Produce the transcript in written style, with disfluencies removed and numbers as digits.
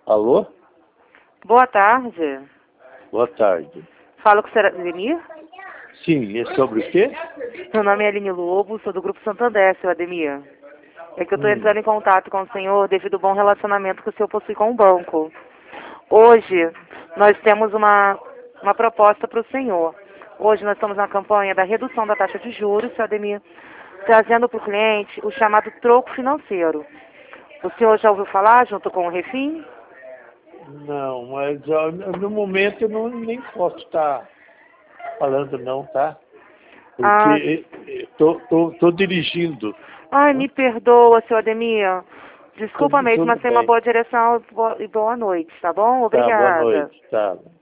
Alô? Boa tarde. Boa tarde. Falo com o Sr. Ademir? Sim, é sobre o quê? Meu nome é Aline Lobo, sou do Grupo Santander, Sr. Ademir. É que eu estou entrando em contato com o senhor devido ao bom relacionamento que o senhor possui com o banco. Hoje, nós temos uma proposta para o senhor. Hoje nós estamos na campanha da redução da taxa de juros, Sr. Ademir, trazendo para o cliente o chamado troco financeiro. O senhor já ouviu falar junto com o Refim? Não, mas ó, no momento eu nem posso estar falando não, tá? Porque tô dirigindo. Ai, me perdoa, Sr. Ademir. Desculpa mesmo, Tudo mas tenha uma bem. boa direção e boa noite, tá bom? Tá, boa Obrigada. noite. Tá.